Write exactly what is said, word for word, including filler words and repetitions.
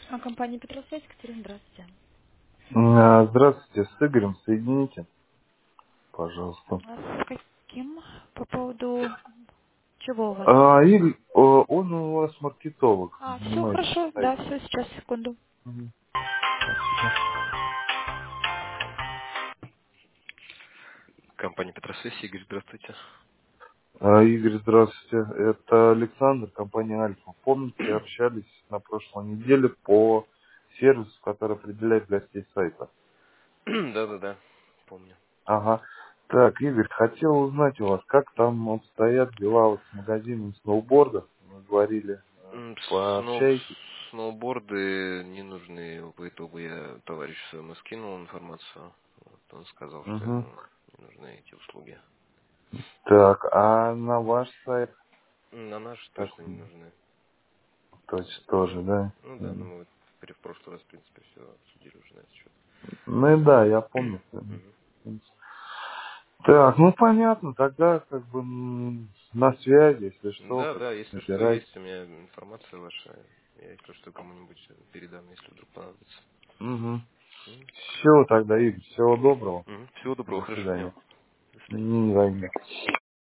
А компания Петросвязь, Катерина, здравствуйте. А, Здравствуйте, с Игорем соедините, пожалуйста. А с каким? По поводу чего у вас? А, Игорь, о, он у вас маркетолог, А, все занимается хорошо, да, сайтом. все, сейчас, секунду. Мгм. Спасибо. Компания Петросвязь, Игорь, здравствуйте. А, Игорь, здравствуйте. Это Александр, компания Альфа. Помните, общались на прошлой неделе по сервису, который определяет гостей сайта? Да-да-да, помню. Ага. Так, Игорь, хотел узнать у вас, как там обстоят дела вот с магазином сноуборда. Мы говорили, э, М, Сноу, пообщайтесь. сноуборды не нужны. По итогу я товарищу своему скинул информацию. Вот, он сказал, что Угу. ему не нужны эти услуги. Так, а на ваш сайт М, На наши как точно не он? нужны. Точно Вот, тоже, ну, да? ну да, но Мгм. мы вот при- в прошлый раз, в принципе, все обсудили уже на этот счет. Ну и да, я помню. Мгм. Так, ну понятно, тогда как бы м, на связи, если что, Да, как да, если что, набирайте. есть у меня информация ваша. Я, если что, кому-нибудь передам, если вдруг понадобится. Угу. М, Все тогда, Игорь, всего доброго. мгм. Всего доброго, До хорошего дня. свидания. До свидания. Не, взаимно.